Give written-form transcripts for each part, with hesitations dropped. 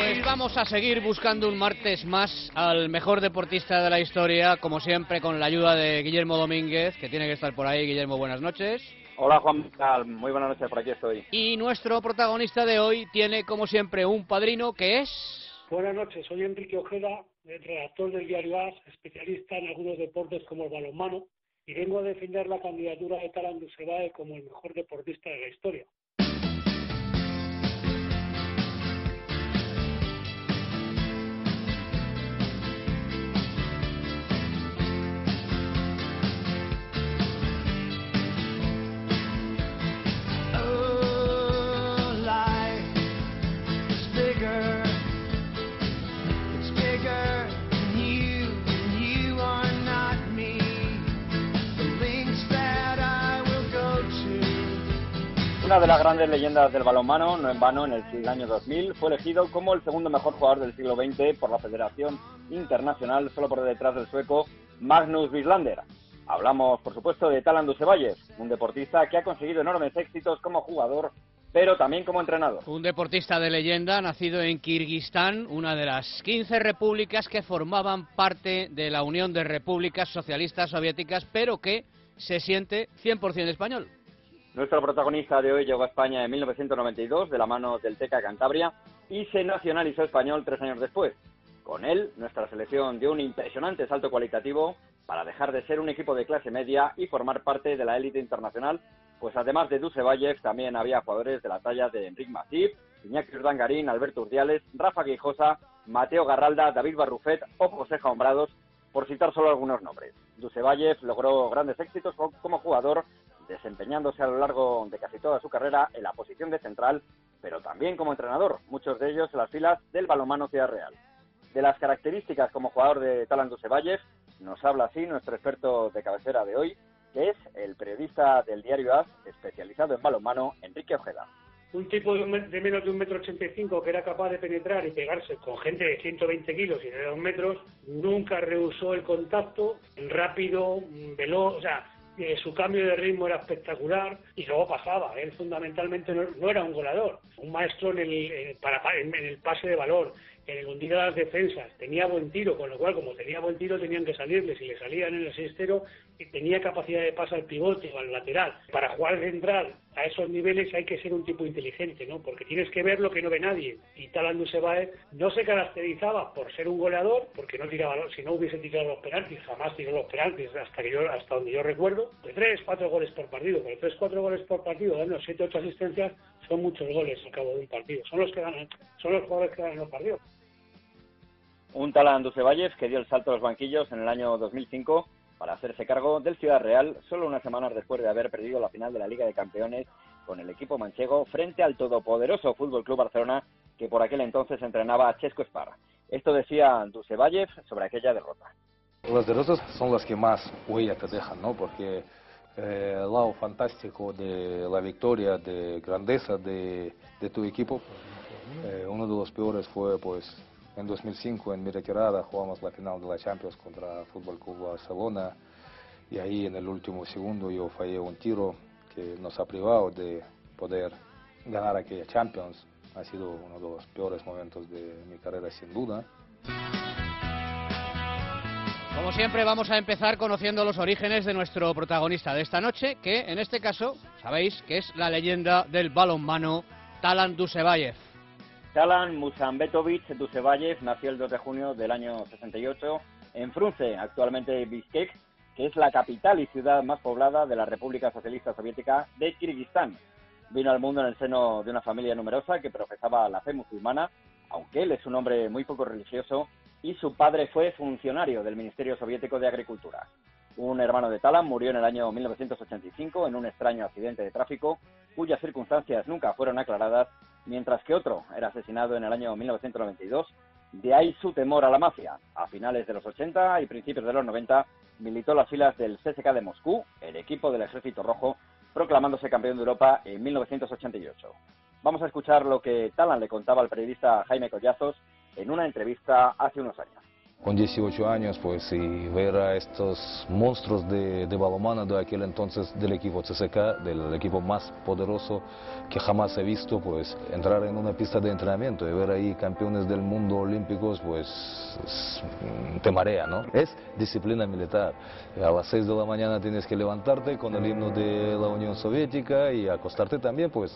Pues vamos a seguir buscando un martes más al mejor deportista de la historia, como siempre con la ayuda de Guillermo Domínguez, que tiene que estar por ahí. Guillermo, buenas noches. Hola Juan, ¿qué tal? Muy buenas noches, por aquí estoy. Y nuestro protagonista de hoy tiene, como siempre, un padrino que es... Buenas noches, soy Enrique Ojeda, redactor del diario AS, especialista en algunos deportes como el balonmano, y vengo a defender la candidatura de Talan Dusebae como el mejor deportista de la historia. Una de las grandes leyendas del balonmano, no en vano, en el año 2000, fue elegido como el segundo mejor jugador del siglo XX por la Federación Internacional, solo por detrás del sueco Magnus Wislander. Hablamos, por supuesto, de Talan Dusebaev, un deportista que ha conseguido enormes éxitos como jugador, pero también como entrenador. Un deportista de leyenda, nacido en Kirguistán, una de las 15 repúblicas que formaban parte de la Unión de Repúblicas Socialistas Soviéticas, pero que se siente 100% español. Nuestro protagonista de hoy llegó a España en 1992 de la mano del TK Cantabria y se nacionalizó español 3 años después. Con él, nuestra selección dio un impresionante salto cualitativo para dejar de ser un equipo de clase media y formar parte de la élite internacional, pues además de Dusebaev también había jugadores de la talla de Enric Masip, Iñaki Urdangarín, Alberto Urdiales, Rafa Guijosa, Mateo Garralda, David Barrufet o José Jaombrados, por citar solo algunos nombres. Dusebaev logró grandes éxitos como jugador, desempeñándose a lo largo de casi toda su carrera en la posición de central, pero también como entrenador, muchos de ellos en las filas del balonmano Ciudad Real. De las características como jugador de Talan Dusebaev, nos habla así nuestro experto de cabecera de hoy, que es el periodista del diario AS, especializado en balonmano, Enrique Ojeda. Un tipo de menos de 1,85 m que era capaz de penetrar y pegarse con gente de 120 kilos y de 2 metros, nunca rehusó el contacto, rápido, veloz, o sea, su cambio de ritmo era espectacular y luego pasaba. Él fundamentalmente no era un goleador, un maestro en el pase de balón, en el hundir a las defensas, tenía buen tiro, con lo cual como tenía buen tiro tenían que salirle, si le salían en el cestero, tenía capacidad de pase al pivote o al lateral. Para jugar central a esos niveles hay que ser un tipo inteligente, ¿no? Porque tienes que ver lo que no ve nadie, y Talan Dusebaev no se caracterizaba por ser un goleador, porque no tiraba, si no hubiese tirado los penaltis, jamás tiró los penaltis hasta donde yo recuerdo, de 3-4 goles por partido, pero 3-4 goles por partido, dando 7-8 asistencias, son muchos goles al cabo de un partido, son los jugadores que ganan los partidos. Un Talan Dusebaev que dio el salto a los banquillos en el año 2005 para hacerse cargo del Ciudad Real, solo unas semanas después de haber perdido la final de la Liga de Campeones con el equipo manchego frente al todopoderoso Fútbol Club Barcelona, que por aquel entonces entrenaba a Chesco Spar. Esto decía Dusebaev sobre aquella derrota. Las derrotas son las que más huella te dejan, ¿no? Porque el lado fantástico de la victoria, de grandeza de tu equipo, uno de los peores fue pues en 2005, en mi retirada, jugamos la final de la Champions contra Fútbol Club Barcelona y ahí en el último segundo yo fallé un tiro que nos ha privado de poder ganar aquella Champions. Ha sido uno de los peores momentos de mi carrera, sin duda. Como siempre, vamos a empezar conociendo los orígenes de nuestro protagonista de esta noche, que en este caso, sabéis que es la leyenda del balonmano, Talan Dusebaev. Talan Musanbetovic Dusebaev nació el 2 de junio del año 68 en Frunze, actualmente Bishkek, que es la capital y ciudad más poblada de la República Socialista Soviética de Kirguistán. Vino al mundo en el seno de una familia numerosa que profesaba la fe musulmana, aunque él es un hombre muy poco religioso, y su padre fue funcionario del Ministerio Soviético de Agricultura. Un hermano de Talan murió en el año 1985 en un extraño accidente de tráfico, cuyas circunstancias nunca fueron aclaradas, mientras que otro era asesinado en el año 1992. De ahí su temor a la mafia. A finales de los 80 y principios de los 90 militó las filas del CSKA de Moscú, el equipo del Ejército Rojo, proclamándose campeón de Europa en 1988. Vamos a escuchar lo que Talan le contaba al periodista Jaime Collazos en una entrevista hace unos años. con 18 años, pues, y ver a estos monstruos de balonmano de aquel entonces del equipo CSKA, del equipo más poderoso que jamás he visto, pues entrar en una pista de entrenamiento y ver ahí campeones del mundo olímpicos, pues te marea, ¿no? Es disciplina militar. A las 6 de la mañana tienes que levantarte con el himno de la Unión Soviética y acostarte también, pues,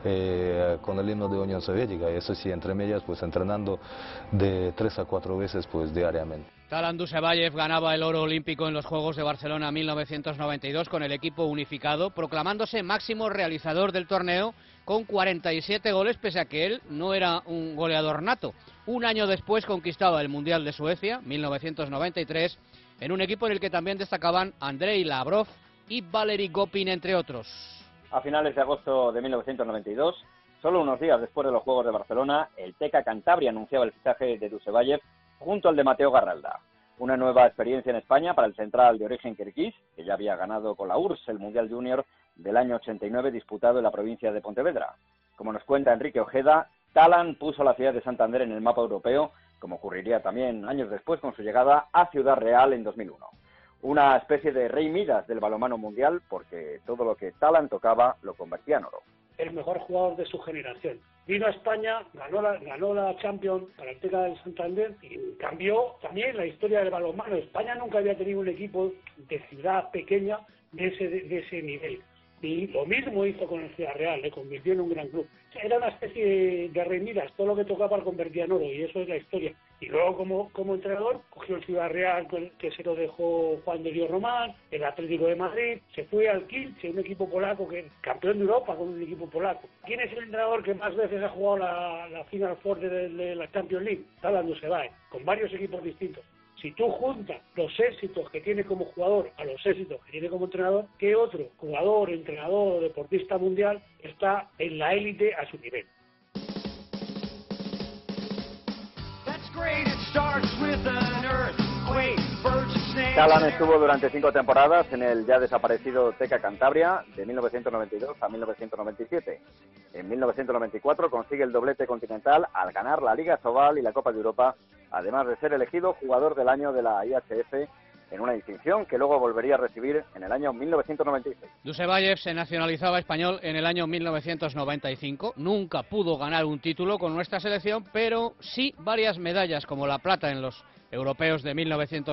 con el himno de Unión Soviética. Y eso sí, entre medias, pues entrenando de 3 a 4 veces, pues diariamente. Talan Dusebayev ganaba el oro olímpico en los Juegos de Barcelona 1992 con el equipo unificado, proclamándose máximo realizador del torneo con 47 goles, pese a que él no era un goleador nato. Un año después conquistaba el Mundial de Suecia, 1993, en un equipo en el que también destacaban Andrei Lavrov y Valery Gopin, entre otros. A finales de agosto de 1992, solo unos días después de los Juegos de Barcelona, el TK Cantabria anunciaba el fichaje de Dusebayev junto al de Mateo Garralda. Una nueva experiencia en España para el central de origen kirguís, que ya había ganado con la URSS el Mundial Junior del año 89 disputado en la provincia de Pontevedra. Como nos cuenta Enrique Ojeda, Talan puso la ciudad de Santander en el mapa europeo, como ocurriría también años después con su llegada a Ciudad Real en 2001. Una especie de rey Midas del balonmano mundial, porque todo lo que Talan tocaba lo convertía en oro. El mejor jugador de su generación. Vino a España, ganó la Champions para el TK del Santander y cambió también la historia del balonmano. España nunca había tenido un equipo de ciudad pequeña de ese nivel. Y lo mismo hizo con el Ciudad Real, le convirtió en un gran club. Era una especie de rey Midas, todo lo que tocaba lo convertía en oro, y eso es la historia. Y luego como entrenador cogió el Ciudad Real, que se lo dejó Juan de Dios Román, el Atlético de Madrid, se fue al Kielce, un equipo polaco, que campeón de Europa con un equipo polaco. ¿Quién es el entrenador que más veces ha jugado la Final Four de la Champions League? Talan Dusebayev, con varios equipos distintos. Si tú juntas los éxitos que tiene como jugador a los éxitos que tiene como entrenador, ¿qué otro jugador, entrenador o deportista mundial está en la élite a su nivel? Talan estuvo durante 5 temporadas en el ya desaparecido TK Cantabria de 1992 a 1997. En 1994 consigue el doblete continental al ganar la Liga Sobal y la Copa de Europa, además de ser elegido jugador del año de la IHF en una distinción que luego volvería a recibir en el año 1996. Dusebayev se nacionalizaba español en el año 1995. Nunca pudo ganar un título con nuestra selección, pero sí varias medallas, como la plata en los europeos de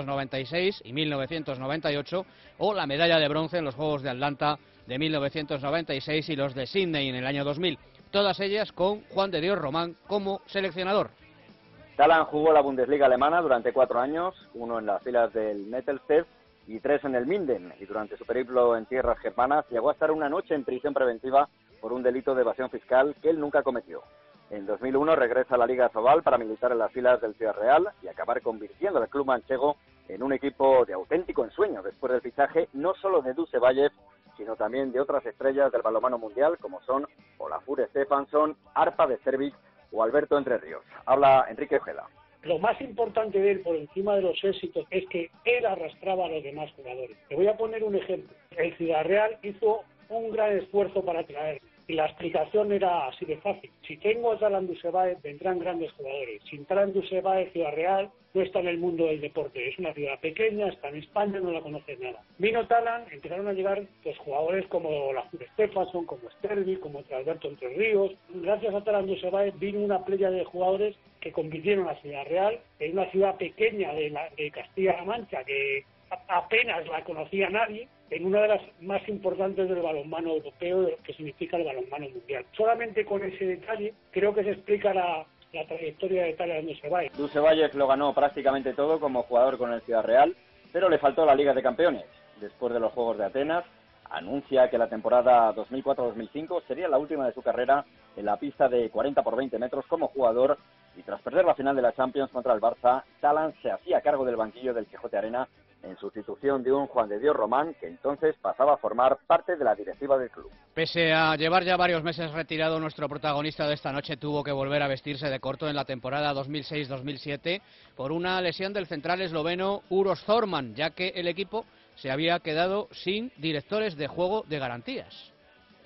1996 y 1998, o la medalla de bronce en los Juegos de Atlanta de 1996 y los de Sydney en el año 2000. Todas ellas con Juan de Dios Román como seleccionador. Talan jugó la Bundesliga alemana durante 4 años, 1 en las filas del Nettelstedt y 3 en el Minden, y durante su periplo en tierras germanas llegó a estar una noche en prisión preventiva por un delito de evasión fiscal que él nunca cometió. En 2001 regresa a la Liga Sobal para militar en las filas del Ciudad Real y acabar convirtiendo al club manchego en un equipo de auténtico ensueño después del fichaje no solo de Dusebayev, sino también de otras estrellas del balonmano mundial como son Olafur Stefansson, Arpa de Cervic o Alberto Entre Ríos. Habla Enrique Ojeda. Lo más importante de él, por encima de los éxitos, es que él arrastraba a los demás jugadores. Te voy a poner un ejemplo. El Ciudad Real hizo un gran esfuerzo para traer. Y la explicación era así de fácil. Si tengo a Talan Dusebayev, vendrán grandes jugadores. Sin Talan Dusebayev, Ciudad Real no está en el mundo del deporte. Es una ciudad pequeña, está en España, no la conoce nada. Vino Talan, empezaron a llegar pues, jugadores como Olafur Stefansson, como Stervi, como Alberto Entre Ríos. Gracias a Talan Dusebayev vino una playa de jugadores que convirtieron a Ciudad Real en una ciudad pequeña de Castilla-La Mancha, que apenas la conocía nadie, en una de las más importantes del balonmano europeo, de lo que significa el balonmano mundial. Solamente con ese detalle creo que se explica la trayectoria de Talan Dusebayev. Dusebayev lo ganó prácticamente todo como jugador con el Ciudad Real, pero le faltó la Liga de Campeones. Después de los Juegos de Atenas, anuncia que la temporada 2004-2005 sería la última de su carrera en la pista de 40 por 20 metros como jugador, y tras perder la final de la Champions contra el Barça, Talan se hacía cargo del banquillo del Quijote Arena en sustitución de un Juan de Dios Román, que entonces pasaba a formar parte de la directiva del club. Pese a llevar ya varios meses retirado, nuestro protagonista de esta noche tuvo que volver a vestirse de corto en la temporada 2006-2007 por una lesión del central esloveno Uroš Zorman, ya que el equipo se había quedado sin directores de juego de garantías.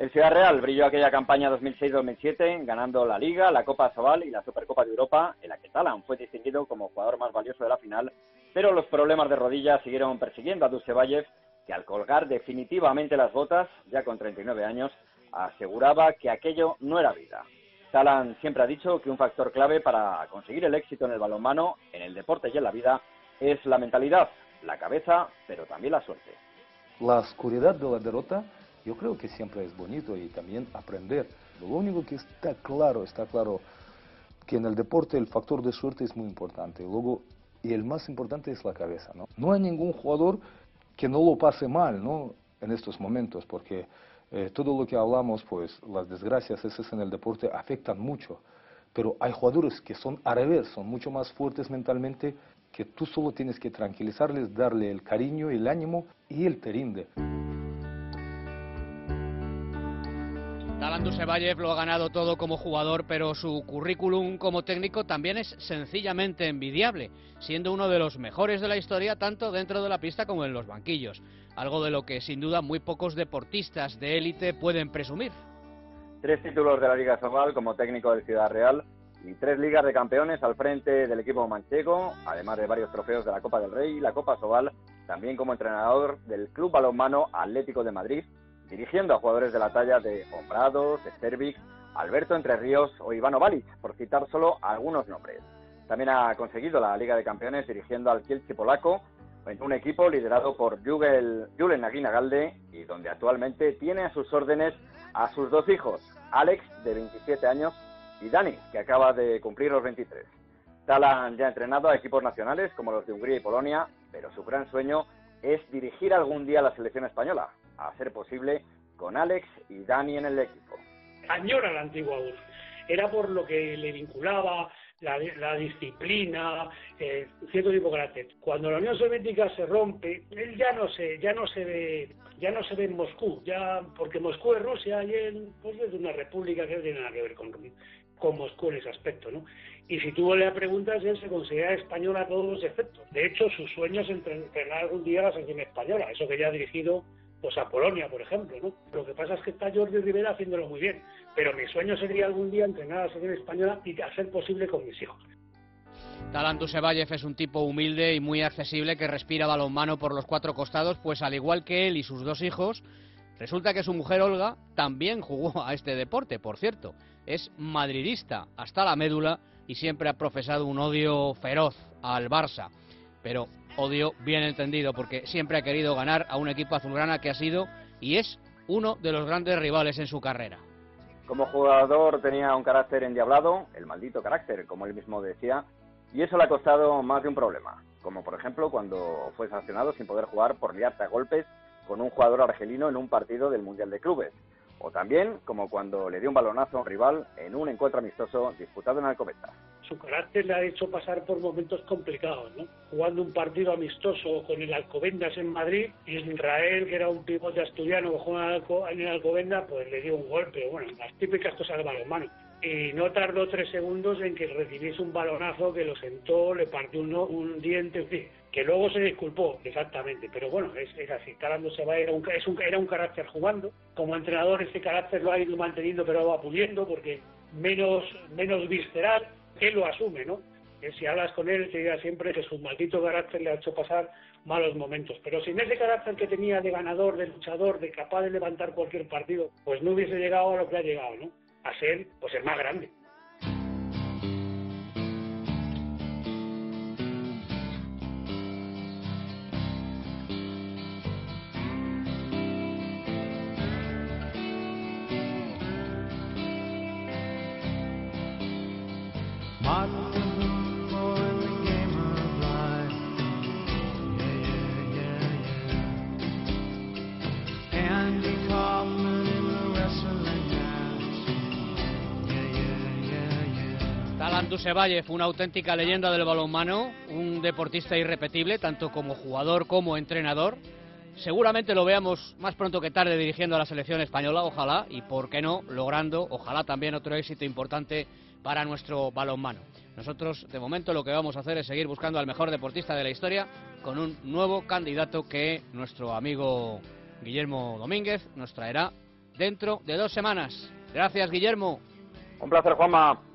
El Ciudad Real brilló aquella campaña 2006-2007, ganando la Liga, la Copa Sobal y la Supercopa de Europa, en la que Talan fue distinguido como jugador más valioso de la final, pero los problemas de rodillas siguieron persiguiendo a Dusevayev, que al colgar definitivamente las botas, ya con 39 años, aseguraba que aquello no era vida. Talan siempre ha dicho que un factor clave para conseguir el éxito en el balonmano, en el deporte y en la vida, es la mentalidad, la cabeza, pero también la suerte. La oscuridad de la derrota, yo creo que siempre es bonito y también aprender. Lo único que está claro que en el deporte el factor de suerte es muy importante. Luego, y el más importante es la cabeza, ¿no? No hay ningún jugador que no lo pase mal, ¿no? En estos momentos, porque todo lo que hablamos, pues las desgracias esas en el deporte afectan mucho. Pero hay jugadores que son al revés, son mucho más fuertes mentalmente, que tú solo tienes que tranquilizarles, darle el cariño y el ánimo y él te rinde. Talan Dusevayev lo ha ganado todo como jugador, pero su currículum como técnico también es sencillamente envidiable, siendo uno de los mejores de la historia tanto dentro de la pista como en los banquillos, algo de lo que sin duda muy pocos deportistas de élite pueden presumir. 3 títulos de la Liga Sobal como técnico del Ciudad Real y 3 ligas de campeones al frente del equipo manchego, además de varios trofeos de la Copa del Rey y la Copa Sobal, también como entrenador del Club Balonmano Atlético de Madrid, dirigiendo a jugadores de la talla de Hombrados, Stervik, Alberto Entre Ríos o Ivano Balic, por citar solo algunos nombres. También ha conseguido la Liga de Campeones dirigiendo al Kielce polaco, en un equipo liderado por Julen Aguinagalde y donde actualmente tiene a sus órdenes a sus 2 hijos, Alex, de 27 años, y Dani, que acaba de cumplir los 23. Talan ya ha entrenado a equipos nacionales como los de Hungría y Polonia, pero su gran sueño es dirigir algún día a la selección española, a ser posible con Alex y Dani en el equipo. Añora la antigua URSS. Era por lo que le vinculaba la disciplina, cierto tipo de carácter. Cuando la Unión Soviética se rompe, él ya no se ve en Moscú, ya porque Moscú es Rusia y él pues, es una república que no tiene nada que ver con Moscú en ese aspecto, ¿no? Y si tú le preguntas, él se considera español a todos los efectos. De hecho, su sueño es entrenar algún día a la selección española, eso que ya ha dirigido pues a Polonia, por ejemplo, ¿no? Lo que pasa es que está Jordi Rivera haciéndolo muy bien, pero mi sueño sería algún día entrenar a la selección española y hacer posible con mis hijos. Talan Dusevayev es un tipo humilde y muy accesible que respira balonmano por los 4 costados, pues al igual que él y sus 2 hijos, resulta que su mujer Olga también jugó a este deporte, por cierto. Es madridista hasta la médula y siempre ha profesado un odio feroz al Barça, pero odio bien entendido, porque siempre ha querido ganar a un equipo azulgrana que ha sido y es uno de los grandes rivales en su carrera. Como jugador tenía un carácter endiablado, el maldito carácter, como él mismo decía, y eso le ha costado más de un problema, como por ejemplo cuando fue sancionado sin poder jugar por liarse a golpes con un jugador argelino en un partido del Mundial de Clubes, o también como cuando le dio un balonazo a un rival en un encuentro amistoso disputado en Alcobendas. Su carácter le ha hecho pasar por momentos complicados, ¿no? Jugando un partido amistoso con el Alcobendas en Madrid, y Israel, que era un pivote asturiano que jugaba en el Alcobendas, pues le dio un golpe, bueno, las típicas cosas del balonmano. Y no tardó 3 segundos en que recibiese un balonazo que lo sentó, le partió un diente, en fin, que luego se disculpó, exactamente, pero bueno, es así. Talan Dusevayev era un carácter jugando, como entrenador ese carácter lo ha ido manteniendo, pero lo va puliendo, porque menos visceral, él lo asume, ¿no? Si hablas con él, te dirá siempre que su maldito carácter le ha hecho pasar malos momentos, pero sin ese carácter que tenía de ganador, de luchador, de capaz de levantar cualquier partido, pues no hubiese llegado a lo que ha llegado, ¿no? A ser, pues, el más grande. Talan Dusevayev, una auténtica leyenda del balonmano, un deportista irrepetible, tanto como jugador como entrenador. Seguramente lo veamos más pronto que tarde dirigiendo a la selección española, ojalá, y por qué no, logrando, ojalá también otro éxito importante para nuestro balonmano. Nosotros, de momento, lo que vamos a hacer es seguir buscando al mejor deportista de la historia con un nuevo candidato que nuestro amigo Guillermo Domínguez nos traerá dentro de 2 semanas. Gracias, Guillermo. Un placer, Juanma.